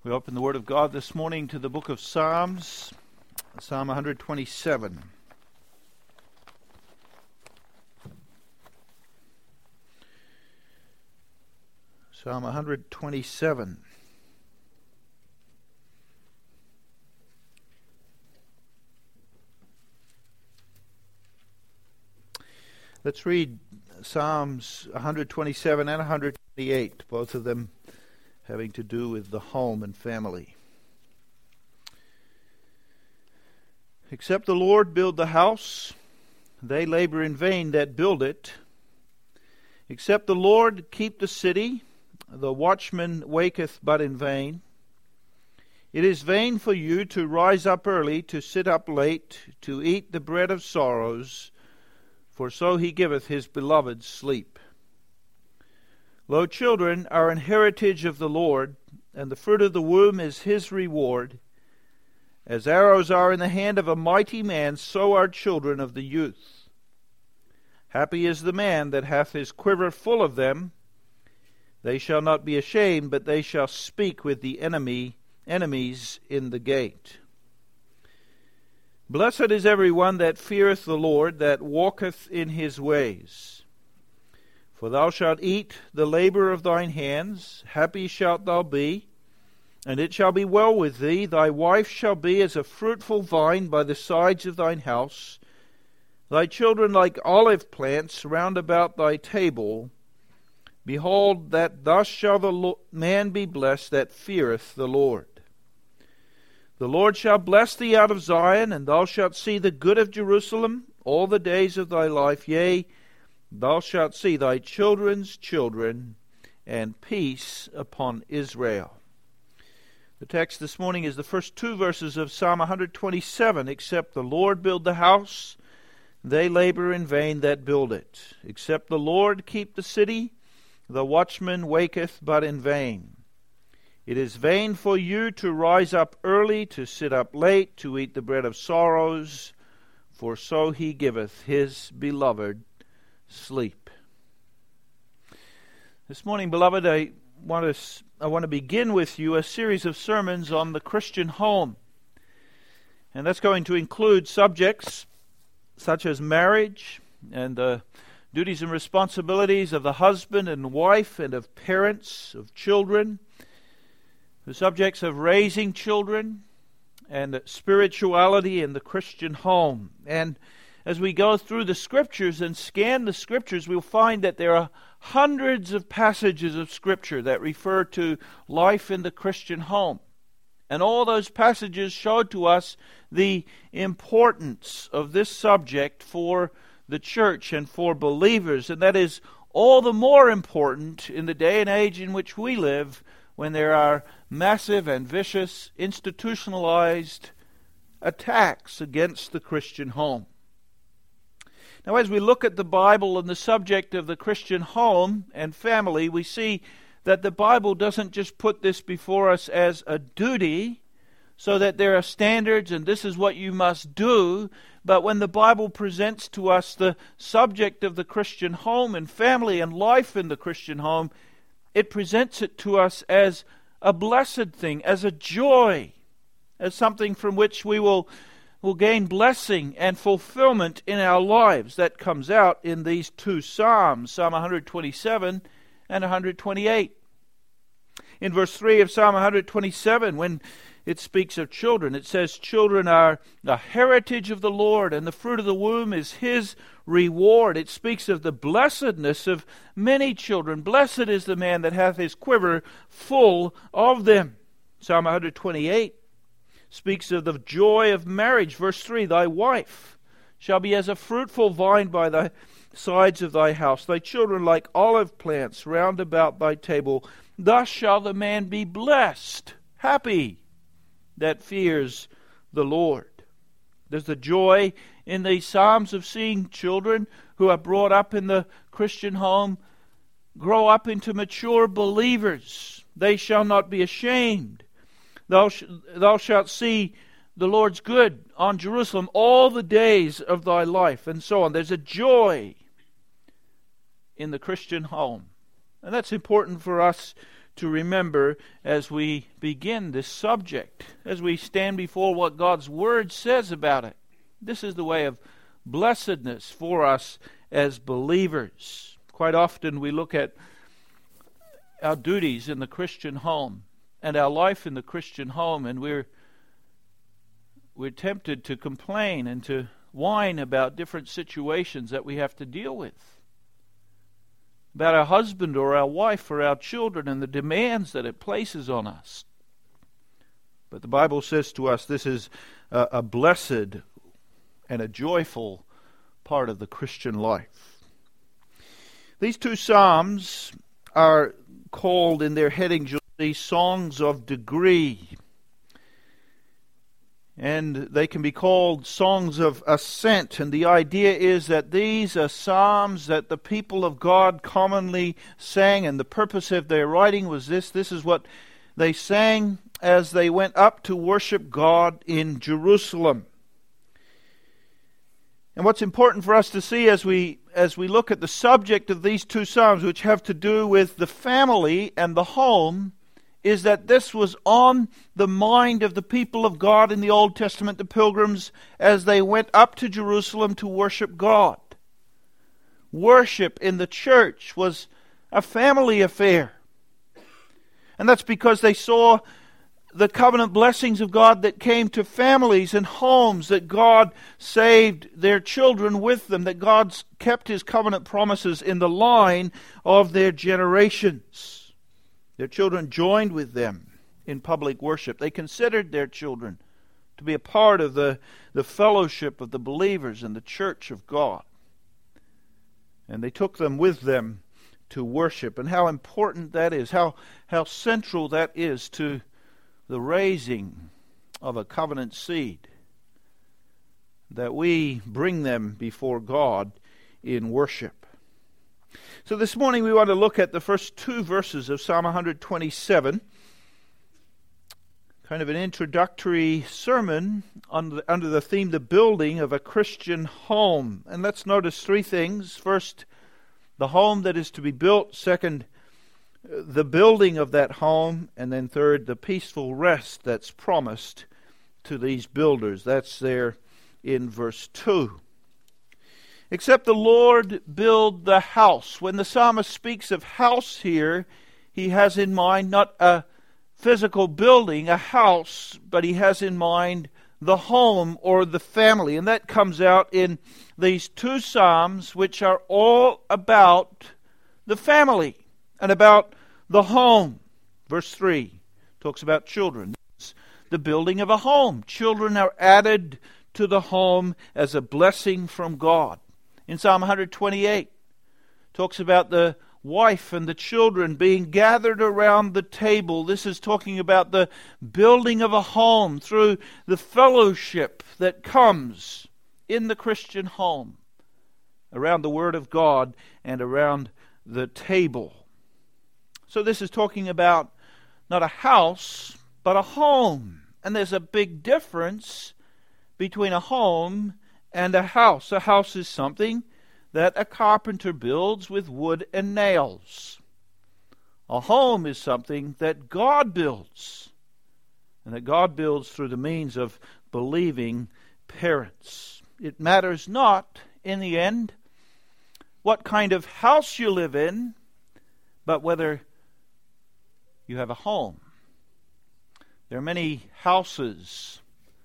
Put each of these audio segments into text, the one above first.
We open the Word of God this morning to the book of Psalms, Psalm 127. Psalm 127. Let's read Psalms 127 and 128, both of them having to do with the home and family. Except the Lord build the house, they labor in vain that build it. Except the Lord keep the city, the watchman waketh but in vain. It is vain for you to rise up early, to sit up late, to eat the bread of sorrows, for so he giveth his beloved sleep. Lo, children are an heritage of the Lord, and the fruit of the womb is his reward. As arrows are in the hand of a mighty man, so are children of the youth. Happy is the man that hath his quiver full of them. They shall not be ashamed, but they shall speak with the enemies in the gate. Blessed is every one that feareth the Lord, that walketh in his ways. For thou shalt eat the labor of thine hands, happy shalt thou be, and it shall be well with thee. Thy wife shall be as a fruitful vine by the sides of thine house, thy children like olive plants round about thy table. Behold, that thus shall the man be blessed that feareth the Lord. The Lord shall bless thee out of Zion, and thou shalt see the good of Jerusalem all the days of thy life. Yea, thou shalt see thy children's children, and peace upon Israel. The text this morning is the first two verses of Psalm 127. Except the Lord build the house, they labor in vain that build it. Except the Lord keep the city, the watchman waketh but in vain. It is vain for you to rise up early, to sit up late, to eat the bread of sorrows, for so he giveth his beloved sleep. This morning, beloved, I want to begin with you a series of sermons on the Christian home. And that's going to include subjects such as marriage and the duties and responsibilities of the husband and wife and of parents, of children, the subjects of raising children and spirituality in the Christian home. And as we go through the Scriptures and scan the Scriptures, we'll find that there are hundreds of passages of Scripture that refer to life in the Christian home. And all those passages show to us the importance of this subject for the church and for believers. And that is all the more important in the day and age in which we live, when there are massive and vicious, institutionalized attacks against the Christian home. Now, as we look at the Bible and the subject of the Christian home and family, we see that the Bible doesn't just put this before us as a duty, so that there are standards and this is what you must do, but when the Bible presents to us the subject of the Christian home and family and life in the Christian home, it presents it to us as a blessed thing, as a joy, as something from which we will gain blessing and fulfillment in our lives. That comes out in these two Psalms, Psalm 127 and 128. In verse 3 of Psalm 127, when it speaks of children, it says, children are the heritage of the Lord, and the fruit of the womb is his reward. It speaks of the blessedness of many children. Blessed is the man that hath his quiver full of them. Psalm 128 speaks of the joy of marriage. Verse 3, thy wife shall be as a fruitful vine by the sides of thy house, thy children like olive plants round about thy table. Thus shall the man be blessed, happy, that fears the Lord. There's the joy in these Psalms of seeing children who are brought up in the Christian home grow up into mature believers. They shall not be ashamed. Thou shalt see the Lord's good on Jerusalem all the days of thy life, and so on. There's a joy in the Christian home. And that's important for us to remember as we begin this subject, as we stand before what God's Word says about it. This is the way of blessedness for us as believers. Quite often we look at our duties in the Christian home and our life in the Christian home, and we're tempted to complain and to whine about different situations that we have to deal with, about our husband or our wife or our children and the demands that it places on us. But the Bible says to us this is a blessed and a joyful part of the Christian life. These two psalms are called in their headings, you'll see, songs of degree. And they can be called songs of ascent. And the idea is that these are psalms that the people of God commonly sang. And the purpose of their writing was this. This is what they sang as they went up to worship God in Jerusalem. And what's important for us to see as we look at the subject of these two psalms, which have to do with the family and the home, is that this was on the mind of the people of God in the Old Testament, the pilgrims, as they went up to Jerusalem to worship God. Worship in the church was a family affair. And that's because they saw the covenant blessings of God that came to families and homes, that God saved their children with them, that God kept His covenant promises in the line of their generations. Their children joined with them in public worship. They considered their children to be a part of the fellowship of the believers in the church of God. And they took them with them to worship. And how important that is, how central that is to the raising of a covenant seed, that we bring them before God in worship. So this morning we want to look at the first two verses of Psalm 127, kind of an introductory sermon under the theme, the building of a Christian home. And let's notice three things. First, the home that is to be built. Second, the building of that home. And then third, the peaceful rest that's promised to these builders. That's there in verse 2. Except the Lord build the house. When the psalmist speaks of house here, he has in mind not a physical building, a house, but he has in mind the home or the family. And that comes out in these two psalms, which are all about the family and about the home. Verse 3 talks about children. It's the building of a home. Children are added to the home as a blessing from God. In Psalm 128, talks about the wife and the children being gathered around the table. This is talking about the building of a home through the fellowship that comes in the Christian home around the Word of God and around the table. So this is talking about not a house, but a home. And there's a big difference between a home and a house. A house is something that a carpenter builds with wood and nails. A home is something that God builds, and that God builds through the means of believing parents. It matters not, in the end, what kind of house you live in, but whether you have a home. There are many houses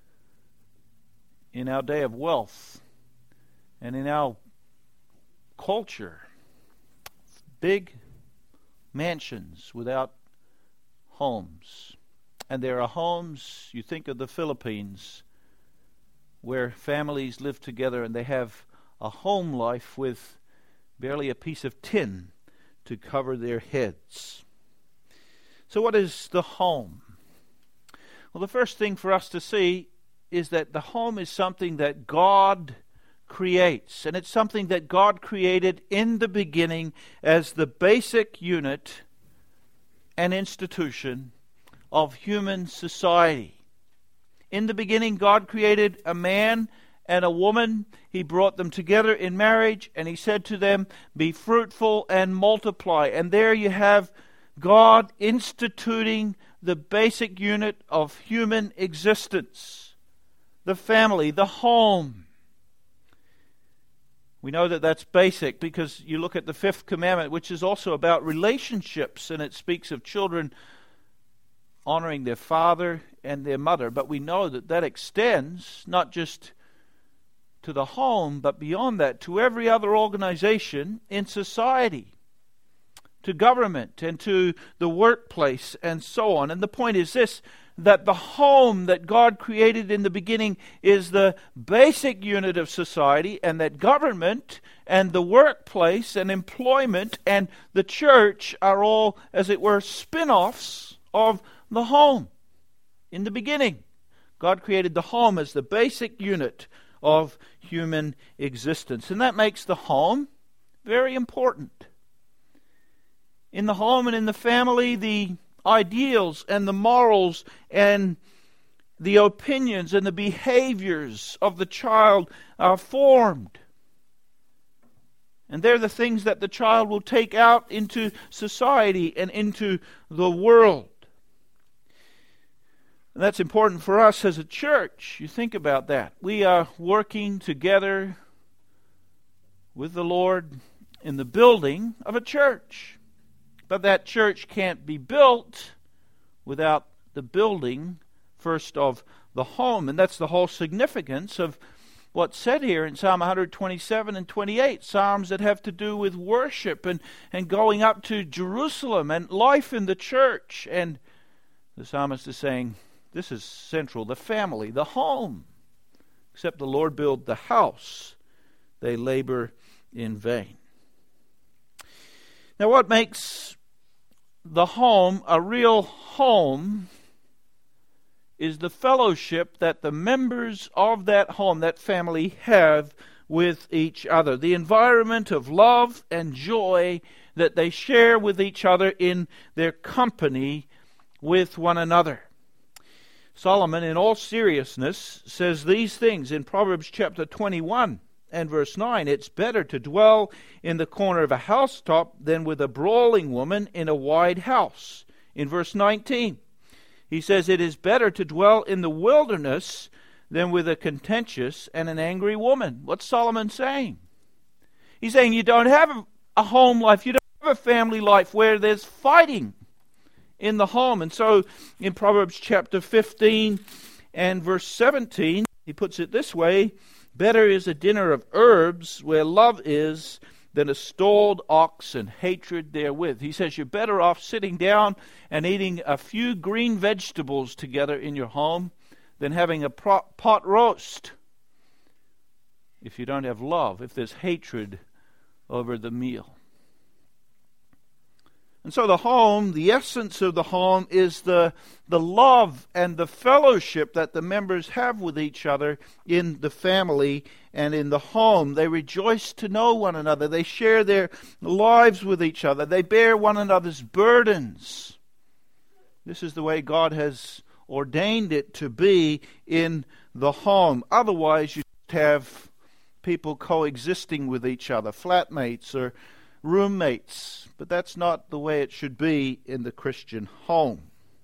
in our day of wealth and in our culture, big mansions without homes. And there are homes, you think of the Philippines, where families live together and they have a home life with barely a piece of tin to cover their heads. So what is the home? Well, the first thing for us to see is that the home is something that God creates. And it's something that God created in the beginning as the basic unit and institution of human society. In the beginning, God created a man and a woman. He brought them together in marriage, and He said to them, "Be fruitful and multiply." And there you have God instituting the basic unit of human existence, the family, the home. We know that that's basic because you look at the fifth commandment, which is also about relationships, and it speaks of children honoring their father and their mother. But we know that that extends not just to the home, but beyond that, to every other organization in society, to government and to the workplace and so on. And the point is this, that the home that God created in the beginning is the basic unit of society, and that government and the workplace and employment and the church are all, as it were, spin-offs of the home. In the beginning, God created the home as the basic unit of human existence. And that makes the home very important. In the home and in the family, the ideals and the morals and the opinions and the behaviors of the child are formed. And they're the things that the child will take out into society and into the world. And that's important for us as a church. You think about that. We are working together with the Lord in the building of a church. But that church can't be built without the building first of the home. And that's the whole significance of what's said here in Psalm 127 and 28. Psalms that have to do with worship and going up to Jerusalem and life in the church. And the psalmist is saying, this is central, the family, the home. Except the Lord build the house, they labor in vain. Now what makes the home a real home is the fellowship that the members of that home, that family, have with each other. The environment of love and joy that they share with each other in their company with one another. Solomon, in all seriousness, says these things in Proverbs chapter 21 and verse 9. It's better to dwell in the corner of a housetop than with a brawling woman in a wide house. In verse 19, he says, it is better to dwell in the wilderness than with a contentious and an angry woman. What's Solomon saying? He's saying you don't have a home life, you don't have a family life where there's fighting in the home. And so in Proverbs chapter 15 and verse 17, he puts it this way, better is a dinner of herbs where love is than a stalled ox and hatred therewith. He says you're better off sitting down and eating a few green vegetables together in your home than having a pot roast if you don't have love, if there's hatred over the meal. And so the home, the essence of the home is the love and the fellowship that the members have with each other in the family and in the home. They rejoice to know one another. They share their lives with each other. They bear one another's burdens. This is the way God has ordained it to be in the home. Otherwise, you have people coexisting with each other, flatmates or roommates, but that's not the way it should be in the Christian home.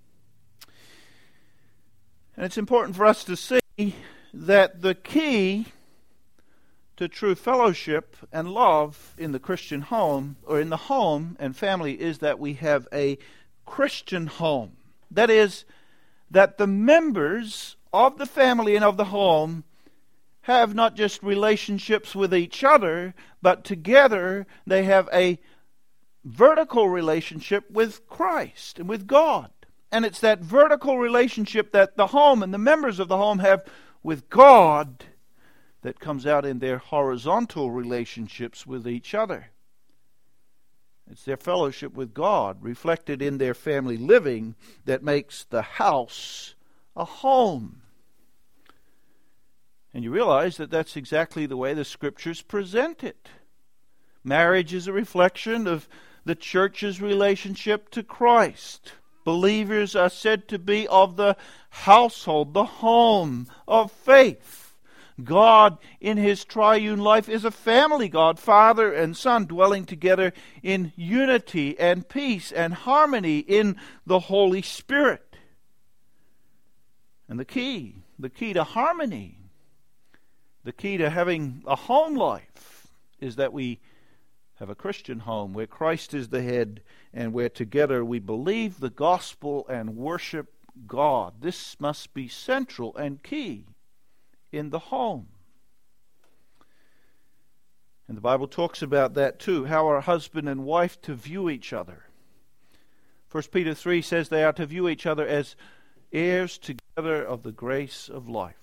And it's important for us to see that the key to true fellowship and love in the Christian home, or in the home and family, is that we have a Christian home. That is, that the members of the family and of the home have not just relationships with each other, but together they have a vertical relationship with Christ and with God. And it's that vertical relationship that the home and the members of the home have with God that comes out in their horizontal relationships with each other. It's their fellowship with God reflected in their family living that makes the house a home. And you realize that that's exactly the way the Scriptures present it. Marriage is a reflection of the church's relationship to Christ. Believers are said to be of the household, the home of faith. God in His triune life is a family God, Father and Son, dwelling together in unity and peace and harmony in the Holy Spirit. And the key to harmony, the key to having a home life, is that we have a Christian home where Christ is the head and where together we believe the gospel and worship God. This must be central and key in the home. And the Bible talks about that too, how are husband and wife to view each other. 1 Peter 3 says they are to view each other as heirs together of the grace of life.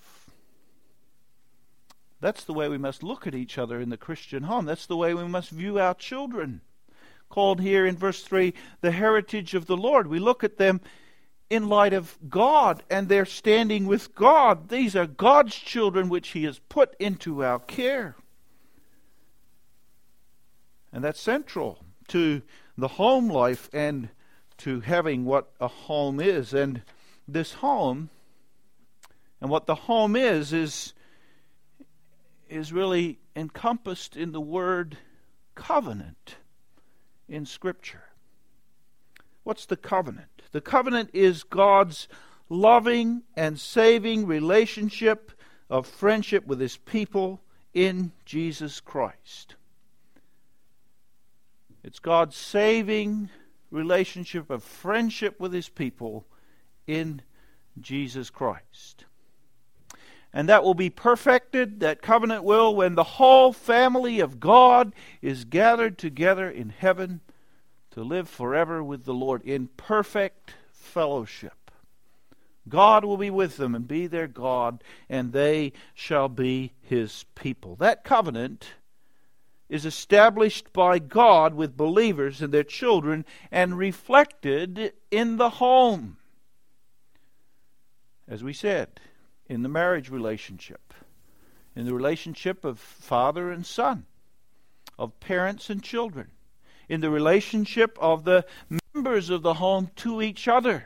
That's the way we must look at each other in the Christian home. That's the way we must view our children. Called here in verse 3, the heritage of the Lord. We look at them in light of God and their standing with God. These are God's children which He has put into our care. And that's central to the home life and to having what a home is. And this home, and what the home is really encompassed in the word covenant in Scripture. What's the covenant? The covenant is God's loving and saving relationship of friendship with His people in Jesus Christ. It's God's saving relationship of friendship with His people in Jesus Christ. And that will be perfected, that covenant will, when the whole family of God is gathered together in heaven to live forever with the Lord in perfect fellowship. God will be with them and be their God, and they shall be His people. That covenant is established by God with believers and their children and reflected in the home. As we said, in the marriage relationship, in the relationship of father and son, of parents and children, in the relationship of the members of the home to each other.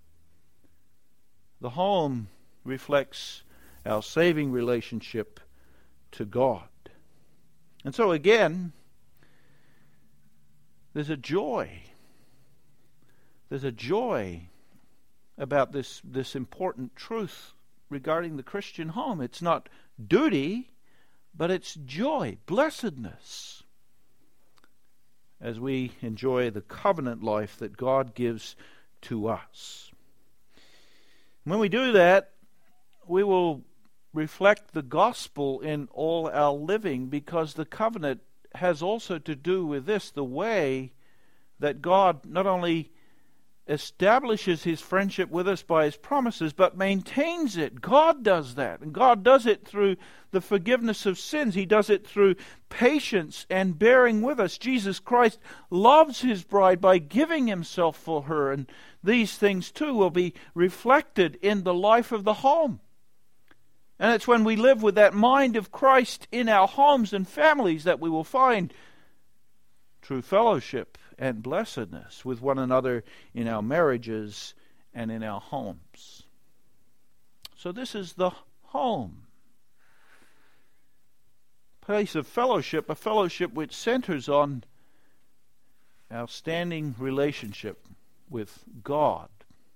The home reflects our saving relationship to God. And so again, there's a joy. There's a joy about this important truth regarding the Christian home. It's not duty, but it's joy, blessedness, as we enjoy the covenant life that God gives to us. When we do that, we will reflect the gospel in all our living, because the covenant has also to do with this, the way that God not only establishes His friendship with us by His promises, but maintains it. God does that. And God does it through the forgiveness of sins. He does it through patience and bearing with us. Jesus Christ loves His bride by giving Himself for her. And these things too will be reflected in the life of the home. And it's when we live with that mind of Christ in our homes and families that we will find true fellowship and blessedness with one another in our marriages and in our homes. So this is the home. Place of fellowship, a fellowship which centers on our standing relationship with God,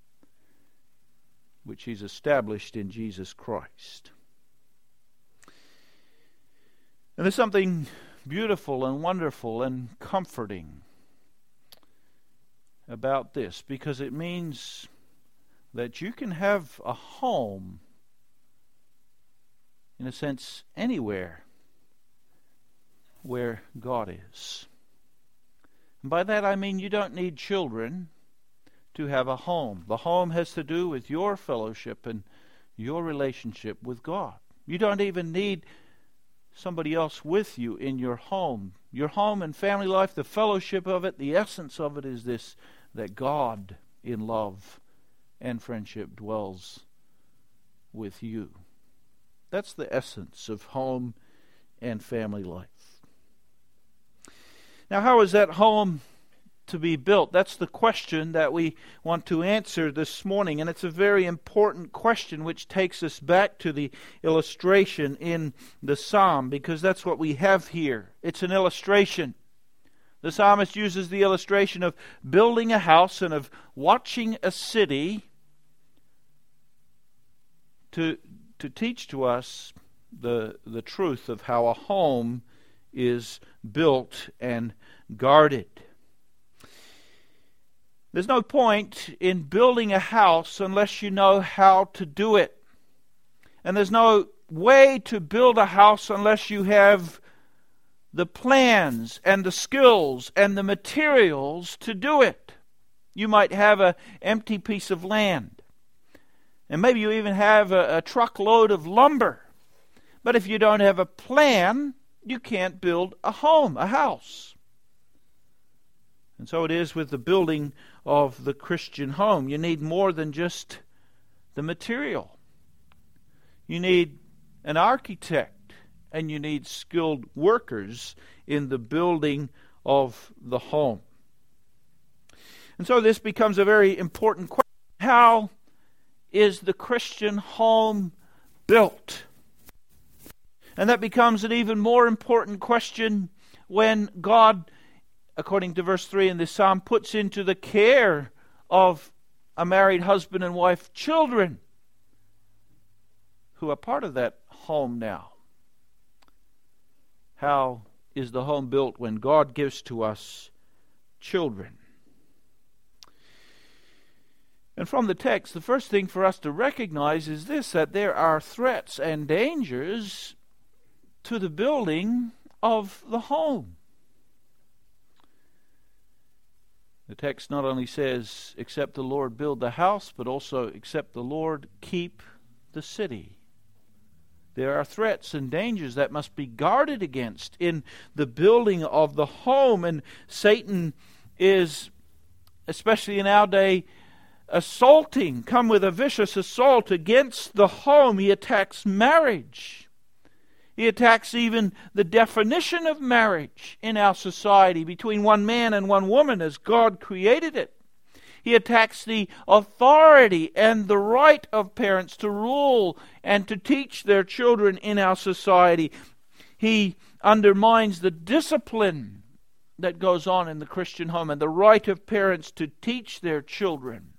which He's established in Jesus Christ. And there's something beautiful and wonderful and comforting about this, because it means that you can have a home, in a sense, anywhere where God is. And by that I mean you don't need children to have a home. The home has to do with your fellowship and your relationship with God. You don't even need somebody else with you in your home. Your home and family life, the fellowship of it, the essence of it is this, that God in love and friendship dwells with you. That's the essence of home and family life. Now, how is that home to be built? That's the question that we want to answer this morning. And it's a very important question, which takes us back to the illustration in the psalm, because that's what we have here. It's an illustration. The psalmist uses the illustration of building a house and of watching a city to teach to us the truth of how a home is built and guarded. There's no point in building a house unless you know how to do it. And there's no way to build a house unless you have the plans and the skills and the materials to do it. You might have an empty piece of land. And maybe you even have a truckload of lumber. But if you don't have a plan, you can't build a home, a house. And so it is with the building of the Christian home. You need more than just the material. You need an architect, and you need skilled workers in the building of the home. And so this becomes a very important question. How is the Christian home built? And that becomes an even more important question when God, according to verse 3 in this psalm, puts into the care of a married husband and wife children who are part of that home now. How is the home built when God gives to us children? And from the text, the first thing for us to recognize is this, that there are threats and dangers to the building of the home. The text not only says, except the Lord build the house, but also, except the Lord keep the city. There are threats and dangers that must be guarded against in the building of the home. And Satan is, especially in our day, come with a vicious assault against the home. He attacks marriage. He attacks even the definition of marriage in our society between one man and one woman as God created it. He attacks the authority and the right of parents to rule and to teach their children in our society. He undermines the discipline that goes on in the Christian home and the right of parents to teach their children.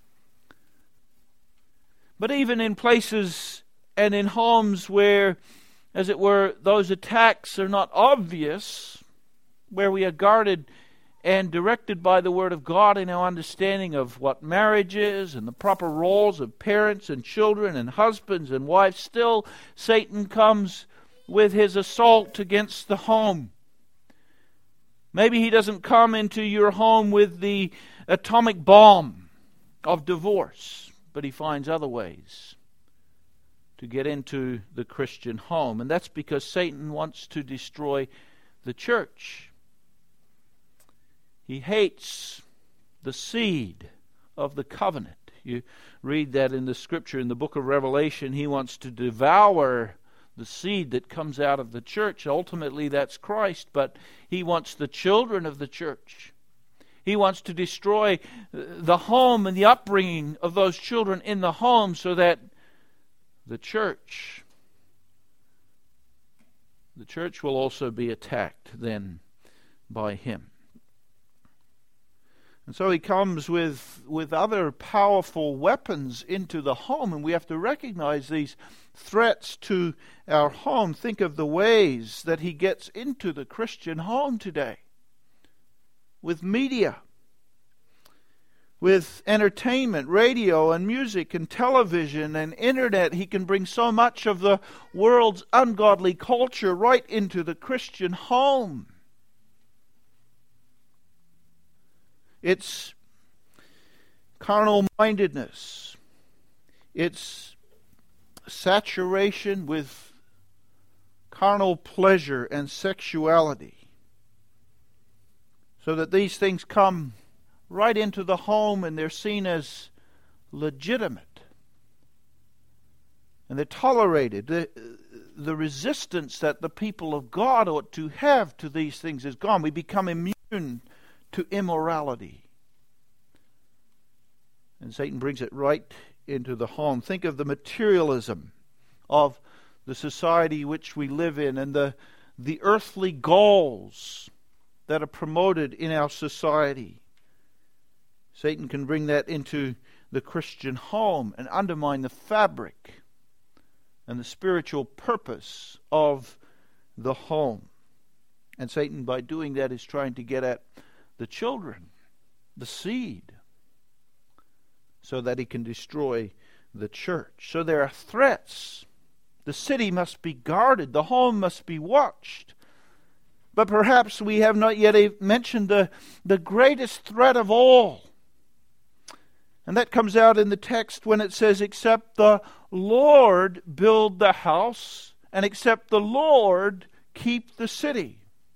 But even in places and in homes where, as it were, those attacks are not obvious, where we are guarded and directed by the Word of God in our understanding of what marriage is and the proper roles of parents and children and husbands and wives, still Satan comes with his assault against the home. Maybe he doesn't come into your home with the atomic bomb of divorce, but he finds other ways to get into the Christian home. And that's because Satan wants to destroy the church. He hates the seed of the covenant. You read that in the Scripture in the book of Revelation. He wants to devour the seed that comes out of the church. Ultimately, that's Christ, but he wants the children of the church. He wants to destroy the home and the upbringing of those children in the home so that the church will also be attacked then by him. And so he comes with other powerful weapons into the home, and we have to recognize these threats to our home. Think of the ways that he gets into the Christian home today. With media, with entertainment, radio and music and television and internet. He can bring so much of the world's ungodly culture right into the Christian home. It's carnal mindedness. It's saturation with carnal pleasure and sexuality. So that these things come right into the home and they're seen as legitimate. And they're tolerated. The resistance that the people of God ought to have to these things is gone. We become immune to immorality. And Satan brings it right into the home. Think of the materialism of the society which we live in and the earthly goals that are promoted in our society. Satan can bring that into the Christian home and undermine the fabric and the spiritual purpose of the home. And Satan, by doing that, is trying to get at the children, the seed, so that he can destroy the church. So there are threats. The city must be guarded. The home must be watched. But perhaps we have not yet mentioned the greatest threat of all. And that comes out in the text when it says, except the Lord build the house, and except the Lord keep the city.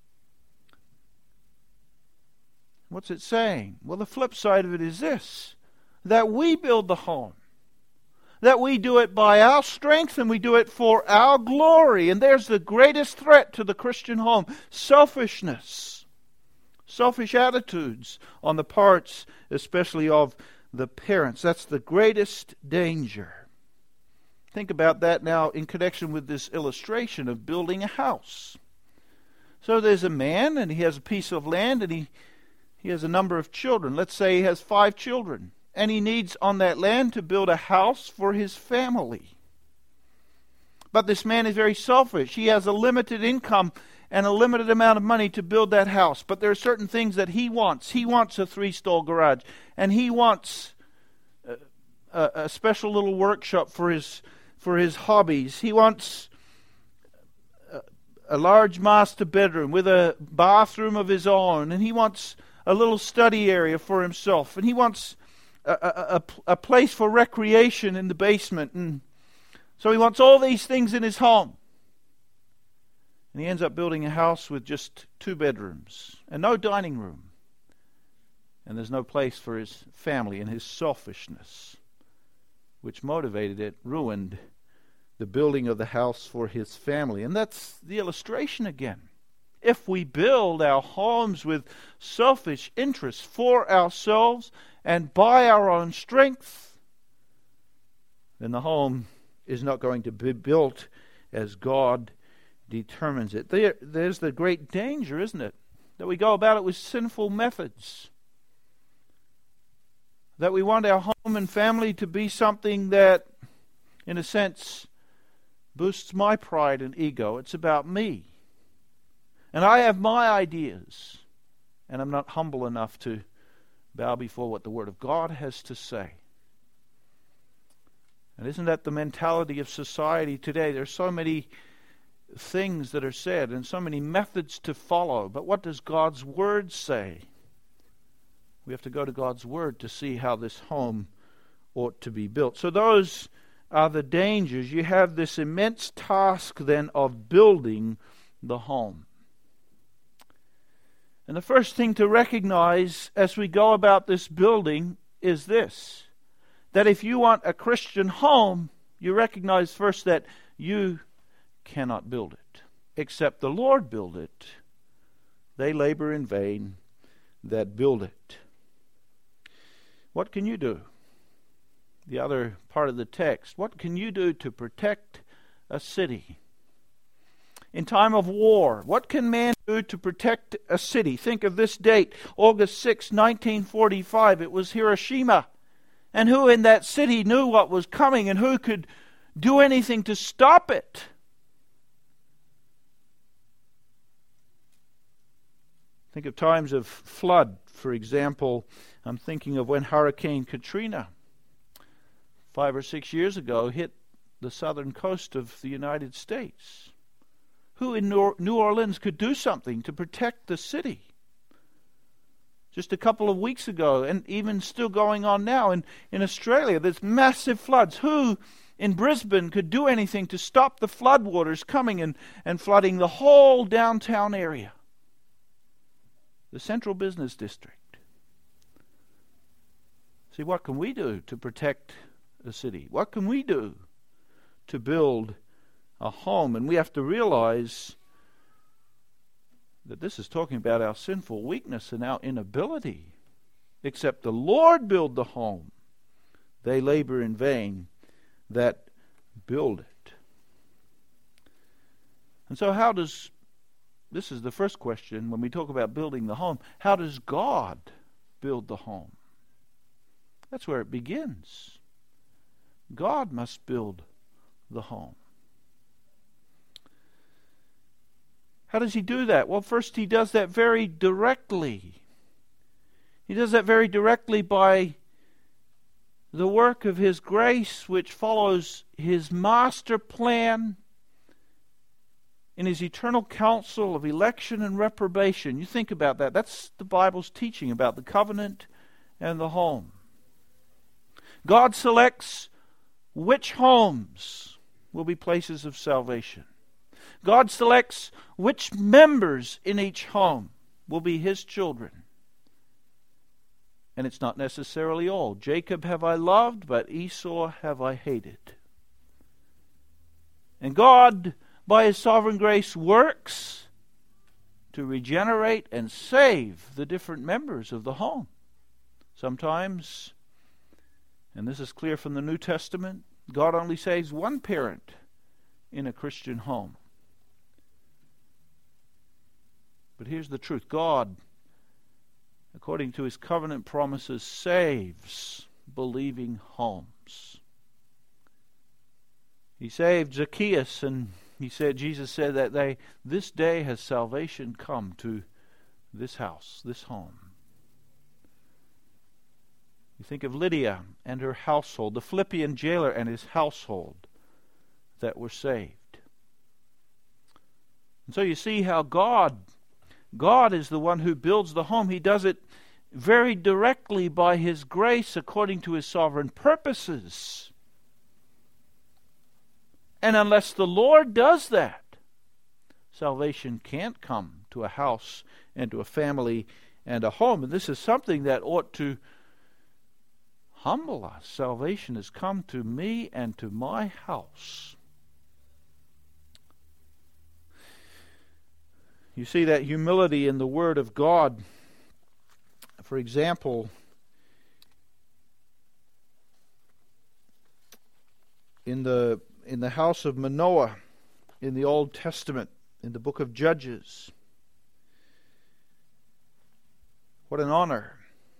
What's it saying? Well, the flip side of it is this, that we build the home, that we do it by our strength and we do it for our glory. And there's the greatest threat to the Christian home: selfishness, selfish attitudes on the parts especially of the parents. That's the greatest danger. Think about that now in connection with this illustration of building a house. So there's a man and he has a piece of land and he has a number of children. Let's say he has 5 children. And he needs on that land to build a house for his family. But this man is very selfish. He has a limited income and a limited amount of money to build that house. But there are certain things that he wants. He wants a 3-stall garage. And he wants a special little workshop for his hobbies. He wants a large master bedroom with a bathroom of his own. And he wants a little study area for himself. And he wants a place for recreation in the basement. And so he wants all these things in his home. And he ends up building a house with just 2 bedrooms and no dining room. And there's no place for his family, and his selfishness, which motivated it, ruined the building of the house for his family. And that's the illustration again. If we build our homes with selfish interests for ourselves and by our own strength, then the home is not going to be built as God determines it. There's the great danger, isn't it? That we go about it with sinful methods. That we want our home and family to be something that, in a sense, boosts my pride and ego. It's about me. And I have my ideas. And I'm not humble enough to bow before what the Word of God has to say. And isn't that the mentality of society today? There's so many things that are said and so many methods to follow. But what does God's Word say? We have to go to God's Word to see how this home ought to be built. So those are the dangers. You have this immense task then of building the home. And the first thing to recognize as we go about this building is this: that if you want a Christian home, you recognize first that you cannot build it. Except the Lord build it. They labor in vain that build it. What can you do? The other part of the text. What can you do to protect a city? In time of war, what can man do to protect a city? Think of this date, August 6, 1945. It was Hiroshima. And who in that city knew what was coming, and who could do anything to stop it? Think of times of flood. For example, I'm thinking of when Hurricane Katrina, 5 or 6 years ago, hit the southern coast of the United States. Who in New Orleans could do something to protect the city? Just a couple of weeks ago, and even still going on now in Australia, there's massive floods. Who in Brisbane could do anything to stop the floodwaters coming and flooding the whole downtown area? The central business district. See, what can we do to protect the city? What can we do to build a home? And we have to realize that this is talking about our sinful weakness and our inability. Except the Lord build the home, they labor in vain that build it. And so this is the first question when we talk about building the home, how does God build the home? That's where it begins. God must build the home. How does he do that? Well, first he does that very directly. He does that very directly by the work of his grace, which follows his master plan in his eternal counsel of election and reprobation. You think about that. That's the Bible's teaching about the covenant and the home. God selects which homes will be places of salvation. God selects which members in each home will be his children. And it's not necessarily all. Jacob have I loved, but Esau have I hated. And God, by his sovereign grace, works to regenerate and save the different members of the home. Sometimes, and this is clear from the New Testament, God only saves one parent in a Christian home. But here's the truth. God, according to his covenant promises, saves believing homes. He saved Zacchaeus, and Jesus said that this day has salvation come to this house, this home. You think of Lydia and her household, the Philippian jailer and his household that were saved. And so you see how God is the one who builds the home. He does it very directly by his grace according to his sovereign purposes. And unless the Lord does that, salvation can't come to a house and to a family and a home. And this is something that ought to humble us. Salvation has come to me and to my house. You see that humility in the Word of God. For example, in the house of Manoah in the Old Testament, in the book of Judges. What an honor.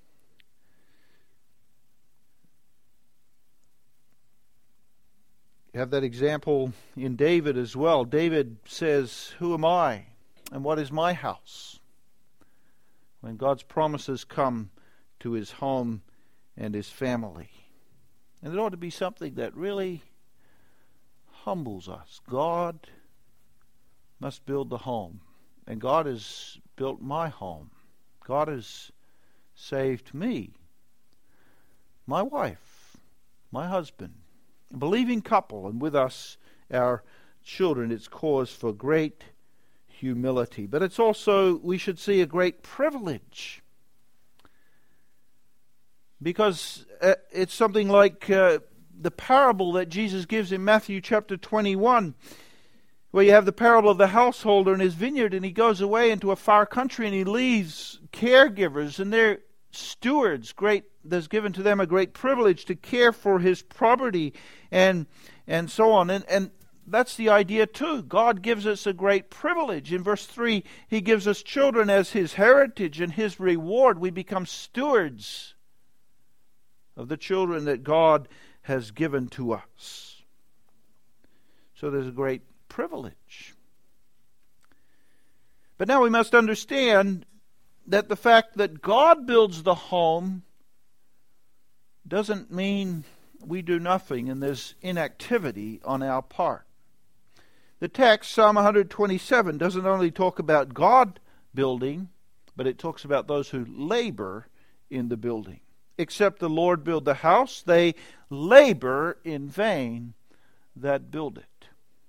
You have that example in David as well. David says, "Who am I? And what is my house?" When God's promises come to his home and his family. And it ought to be something that really humbles us. God must build the home. And God has built my home. God has saved me, my wife, my husband, a believing couple, and with us, our children. It's cause for great humility. But it's also, we should see, a great privilege. Because it's something like the parable that Jesus gives in Matthew chapter 21, where you have the parable of the householder in his vineyard, and he goes away into a far country and he leaves caregivers, and they're stewards. There's given to them a great privilege to care for his property and so on. And that's the idea too. God gives us a great privilege. In verse 3, he gives us children as his heritage and his reward. We become stewards of the children that God has given to us. So there's a great privilege. But now we must understand that the fact that God builds the home doesn't mean we do nothing and there's inactivity on our part. The text, Psalm 127, doesn't only talk about God building, but it talks about those who labor in the building. Except the Lord build the house, they labor in vain that build it.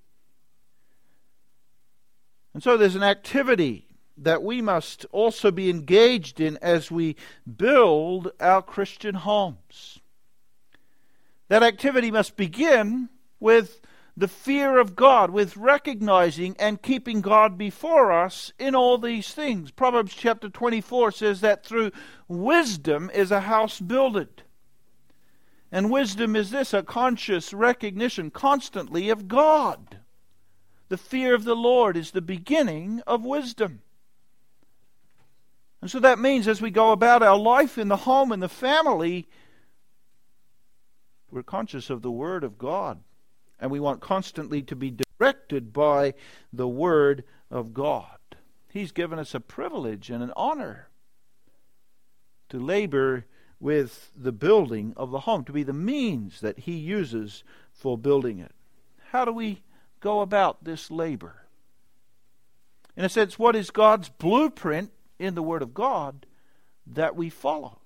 And so there's an activity that we must also be engaged in as we build our Christian homes. That activity must begin with the fear of God, with recognizing and keeping God before us in all these things. Proverbs chapter 24 says that through wisdom is a house builded. And wisdom is this, a conscious recognition constantly of God. The fear of the Lord is the beginning of wisdom. And so that means as we go about our life in the home and the family, we're conscious of the Word of God. And we want constantly to be directed by the Word of God. He's given us a privilege and an honor to labor with the building of the home, to be the means that He uses for building it. How do we go about this labor? In a sense, what is God's blueprint in the Word of God that we follow?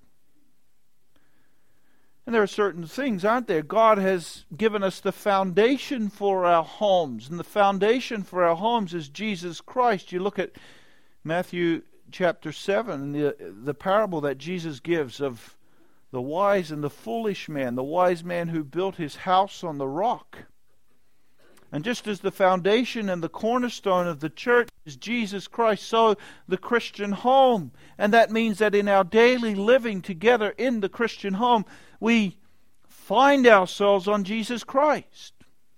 And there are certain things, aren't there? God has given us the foundation for our homes. And the foundation for our homes is Jesus Christ. You look at Matthew chapter 7, the parable that Jesus gives of the wise and the foolish man, the wise man who built his house on the rock. And just as the foundation and the cornerstone of the church is Jesus Christ, so the Christian home. And that means that in our daily living together in the Christian home, we find ourselves on Jesus Christ.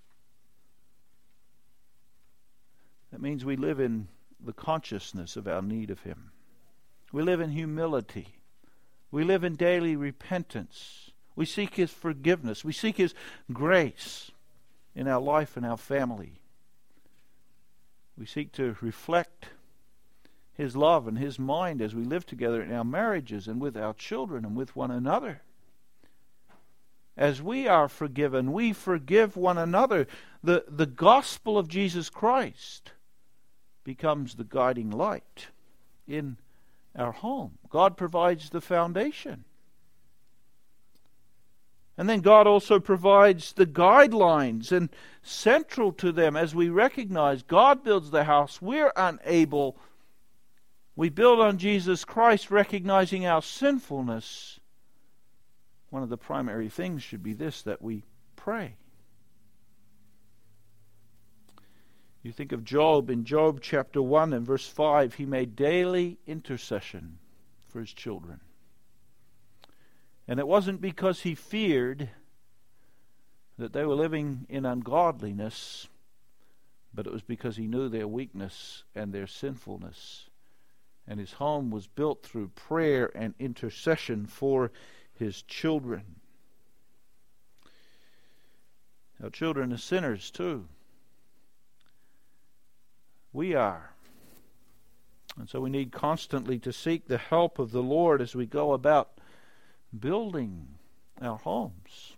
That means we live in the consciousness of our need of Him. We live in humility. We live in daily repentance. We seek His forgiveness. We seek His grace in our life and our family. We seek to reflect His love and His mind as we live together in our marriages and with our children and with one another. As we are forgiven, we forgive one another. The gospel of Jesus Christ becomes the guiding light in our home. God provides the foundation. And then God also provides the guidelines, and central to them as we recognize God builds the house, we're unable. We build on Jesus Christ, recognizing our sinfulness. One of the primary things should be this, that we pray. You think of Job. In Job chapter 1 and verse 5, he made daily intercession for his children. And it wasn't because he feared that they were living in ungodliness, but it was because he knew their weakness and their sinfulness. And his home was built through prayer and intercession for his children. Our children are sinners too. We are. And so we need constantly to seek the help of the Lord as we go about building our homes.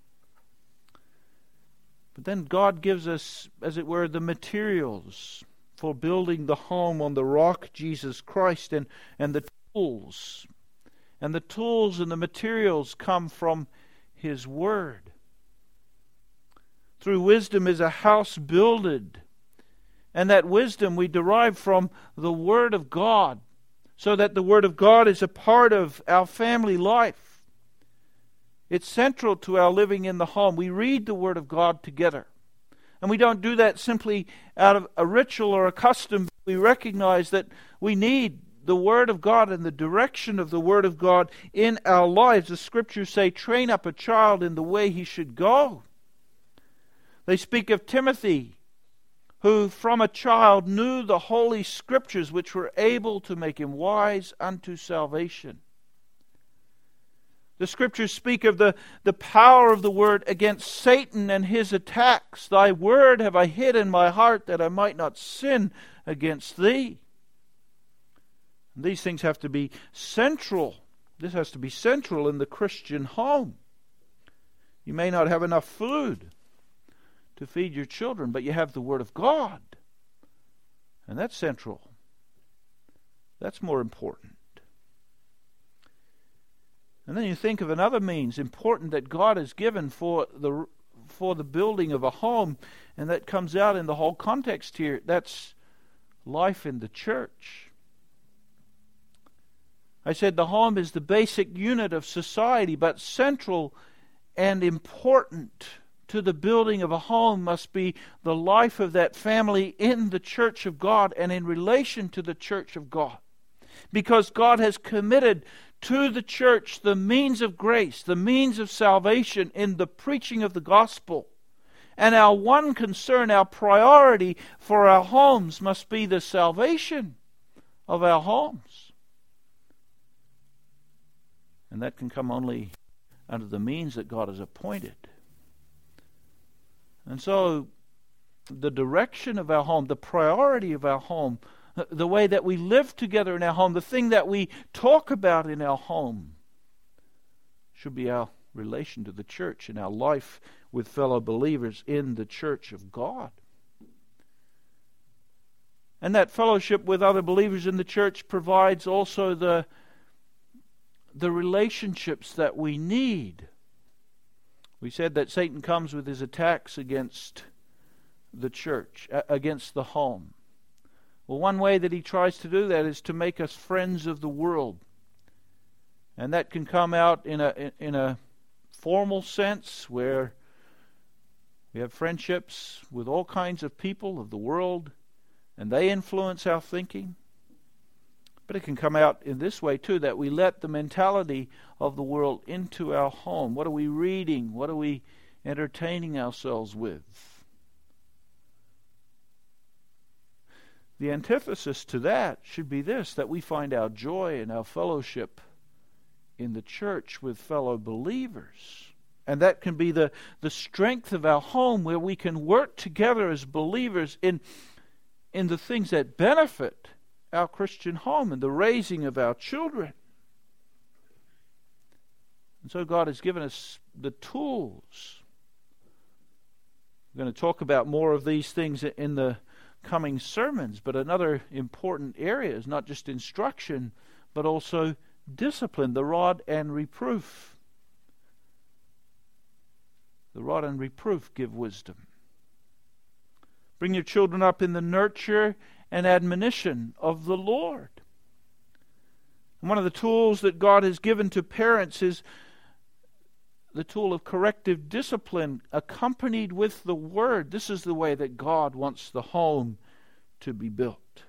But then God gives us, as it were, the materials for building the home on the rock, Jesus Christ, and the tools. And the tools and the materials come from His Word. Through wisdom is a house builded. And that wisdom we derive from the Word of God, so that the Word of God is a part of our family life. It's central to our living in the home. We read the Word of God together. And we don't do that simply out of a ritual or a custom. We recognize that we need the Word of God and the direction of the Word of God in our lives. The Scriptures say, train up a child in the way he should go. They speak of Timothy, who from a child knew the Holy Scriptures, which were able to make him wise unto salvation. The Scriptures speak of the power of the Word against Satan and his attacks. Thy Word have I hid in my heart, that I might not sin against Thee. And these things have to be central. This has to be central in the Christian home. You may not have enough food to feed your children, but you have the Word of God. And that's central. That's more important. And then you think of another means important that God has given for the building of a home, and that comes out in the whole context here. That's life in the church. I said the home is the basic unit of society, but central and important to the building of a home must be the life of that family in the church of God and in relation to the church of God. Because God has committed to the church the means of grace, the means of salvation in the preaching of the gospel. And our one concern, our priority for our homes must be the salvation of our homes. And that can come only under the means that God has appointed. And so, the direction of our home, the priority of our home, the way that we live together in our home, the thing that we talk about in our home, should be our relation to the church and our life with fellow believers in the church of God. And that fellowship with other believers in the church provides also the relationships that we need. We said that Satan comes with his attacks against the church, against the home. Well, one way that he tries to do that is to make us friends of the world. And that can come out in a formal sense where we have friendships with all kinds of people of the world and they influence our thinking. But it can come out in this way too, that we let the mentality of the world into our home. What are we reading? What are we entertaining ourselves with? The antithesis to that should be this, that we find our joy and our fellowship in the church with fellow believers. And that can be the strength of our home, where we can work together as believers in the things that benefit our Christian home and the raising of our children. And so God has given us the tools. We're going to talk about more of these things in the coming sermons, but another important area is not just instruction, but also discipline, the rod and reproof. The rod and reproof give wisdom. Bring your children up in the nurture and admonition of the Lord. And one of the tools that God has given to parents is the tool of corrective discipline accompanied with the Word. This is the way that God wants the home to be built.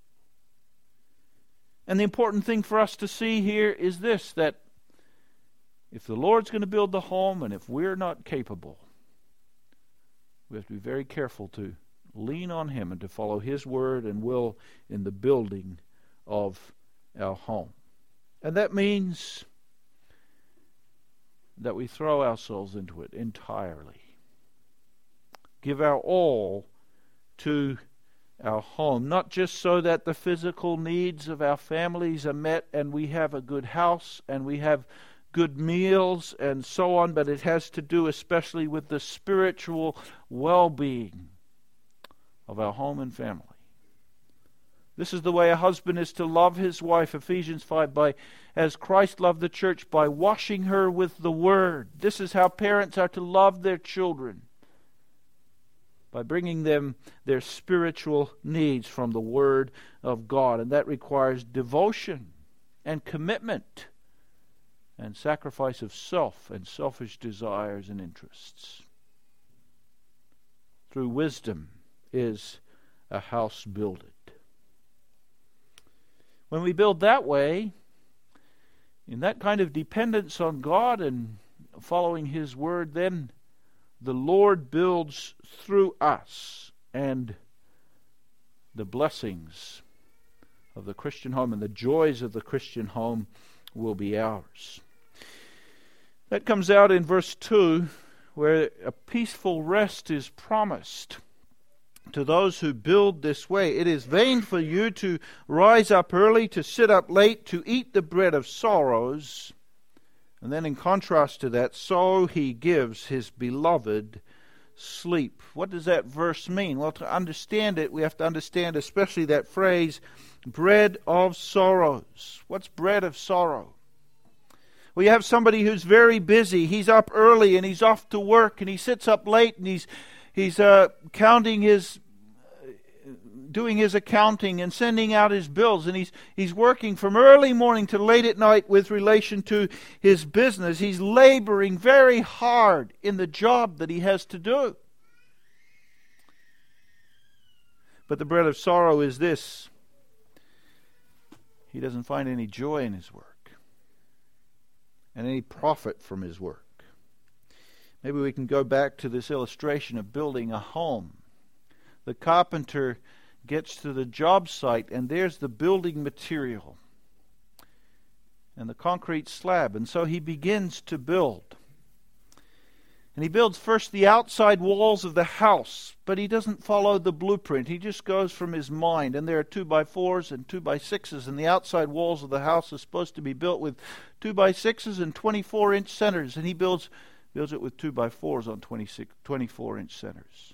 And the important thing for us to see here is this, that if the Lord's going to build the home, and if we're not capable, we have to be very careful to lean on Him and to follow His word and will in the building of our home. And that means that we throw ourselves into it entirely. Give our all to our home, not just so that the physical needs of our families are met and we have a good house and we have good meals and so on, but it has to do especially with the spiritual well-being of our home and family. This is the way a husband is to love his wife, Ephesians 5, as Christ loved the church, by washing her with the Word. This is how parents are to love their children, by bringing them their spiritual needs from the Word of God. And that requires devotion and commitment and sacrifice of self and selfish desires and interests. Through wisdom is a house builded. When we build that way, in that kind of dependence on God and following His Word, then the Lord builds through us, and the blessings of the Christian home and the joys of the Christian home will be ours. That comes out in verse 2, where a peaceful rest is promised to those who build this way. It is vain for you to rise up early, to sit up late, to eat the bread of sorrows. And then in contrast to that, so He gives His beloved sleep. What does that verse mean? Well, to understand it, we have to understand especially that phrase, bread of sorrows. What's bread of sorrow? Well, you have somebody who's very busy. He's up early and he's off to work, and he sits up late and he's counting his doing his accounting and sending out his bills, and he's working from early morning to late at night with relation to his business. He's laboring very hard in the job that he has to do. But the bread of sorrow is this: he doesn't find any joy in his work and any profit from his work. Maybe we can go back to this illustration of building a home. The carpenter gets to the job site, and there's the building material and the concrete slab. And so he begins to build. And he builds first the outside walls of the house, but he doesn't follow the blueprint. He just goes from his mind. And there are 2x4s and 2x6s, and the outside walls of the house are supposed to be built with 2x6s and 24-inch centers. And he builds it with 2x4s on 24-inch centers.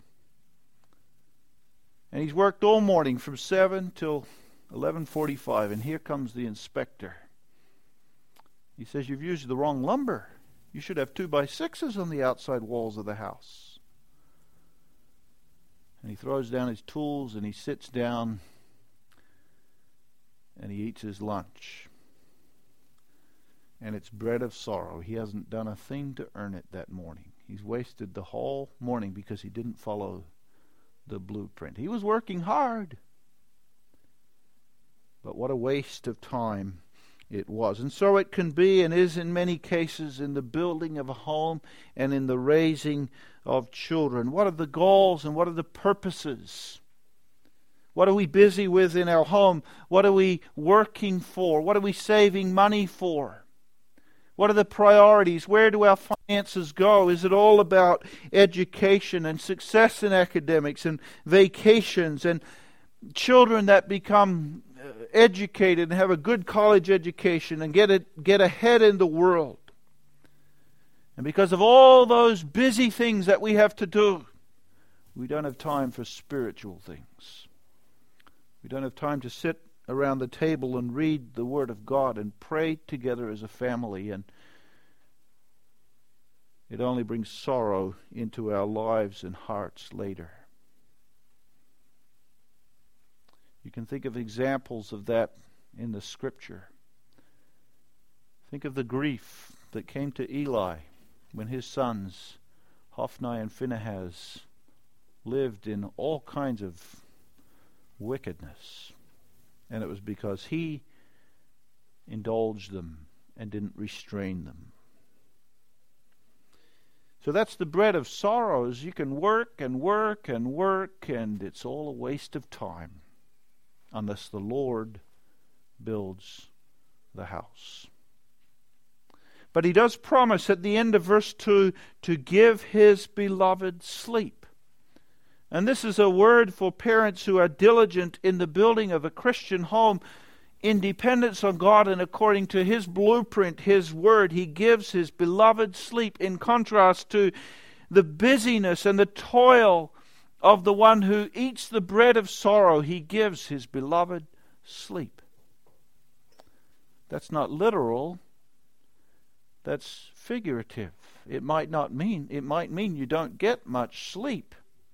And he's worked all morning from 7 till 11:45, and here comes the inspector. He says, "You've used the wrong lumber. You should have 2x6s on the outside walls of the house." And he throws down his tools, and he sits down, and he eats his lunch. And it's bread of sorrow. He hasn't done a thing to earn it that morning. He's wasted the whole morning because he didn't follow the blueprint. He was working hard, but what a waste of time it was. And so it can be, and is in many cases, in the building of a home and in the raising of children. What are the goals and what are the purposes? What are we busy with in our home? What are we working for? What are we saving money for? What are the priorities? Where do our finances go? Is it all about education and success in academics and vacations and children that become educated and have a good college education and get ahead in the world? And because of all those busy things that we have to do, we don't have time for spiritual things. We don't have time to sit around the table and read the Word of God and pray together as a family, and it only brings sorrow into our lives and hearts later. You can think of examples of that in the Scripture. Think of the grief that came to Eli when his sons, Hophni and Phinehas, lived in all kinds of wickedness. And it was because he indulged them and didn't restrain them. So that's the bread of sorrows. You can work and work and work, and it's all a waste of time unless the Lord builds the house. But he does promise at the end of verse 2 to give his beloved sleep. And this is a word for parents who are diligent in the building of a Christian home in dependence on God and according to His blueprint, His word. He gives His beloved sleep, in contrast to the busyness and the toil of the one who eats the bread of sorrow. He gives His beloved sleep. That's not literal. That's figurative. It might mean you don't get much sleep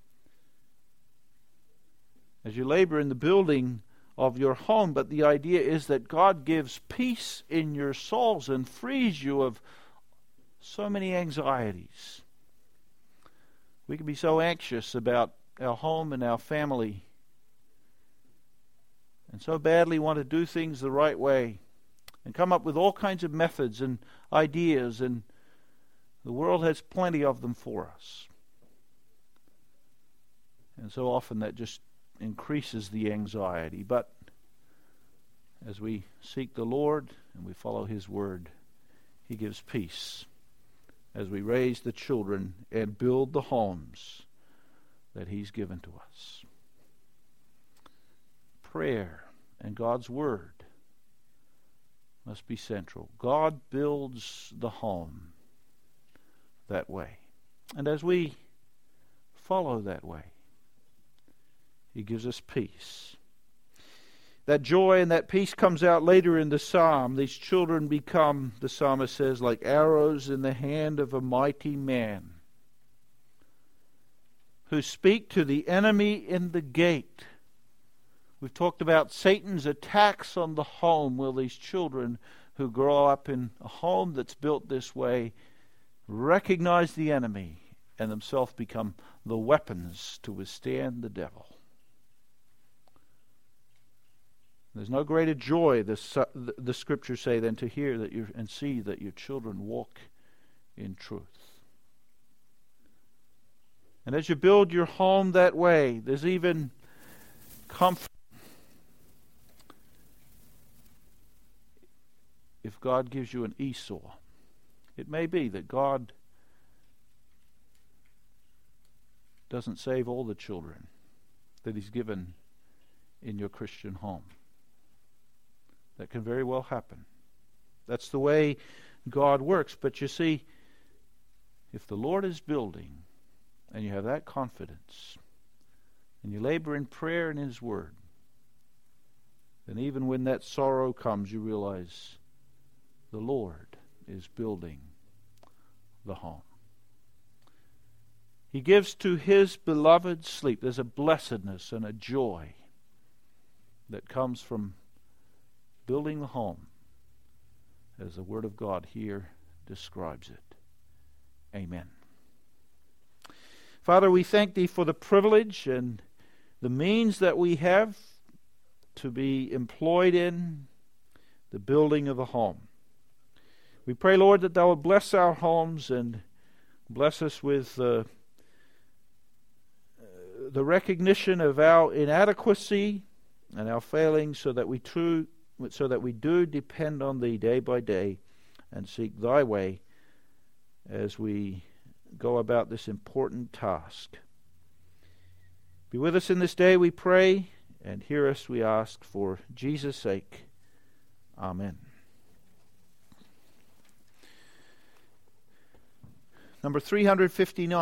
as you labor in the building of your home, but the idea is that God gives peace in your souls and frees you of so many anxieties. We can be so anxious about our home and our family and so badly want to do things the right way and come up with all kinds of methods and ideas, and the world has plenty of them for us. And so often that just increases the anxiety. But as we seek the Lord and we follow His word, He gives peace as we raise the children and build the homes that He's given to us. Prayer and God's word must be central. God builds the home that way. And as we follow that way, He gives us peace. That joy and that peace comes out later in the psalm. These children become, the psalmist says, like arrows in the hand of a mighty man, who speak to the enemy in the gate We've talked about Satan's attacks on the home. Will these children who grow up in a home that's built this way recognize the enemy and themselves become the weapons to withstand the devil? There's no greater joy, the scriptures say, than to hear that and see that your children walk in truth. And as you build your home that way, there's even comfort if God gives you an Esau. It may be that God doesn't save all the children that He's given in your Christian home. That can very well happen. That's the way God works. But you see, if the Lord is building, and you have that confidence, and you labor in prayer and in His Word, then even when that sorrow comes, you realize the Lord is building the home. He gives to His beloved sleep. There's a blessedness and a joy that comes from building the home, as the Word of God here describes it. Amen. Father, we thank Thee for the privilege and the means that we have to be employed in the building of the home. We pray, Lord, that Thou would bless our homes and bless us with the recognition of our inadequacy and our failings, so that we do depend on Thee day by day and seek Thy way as we go about this important task. Be with us in this day, we pray, and hear us, we ask, for Jesus' sake. Amen. Number 359.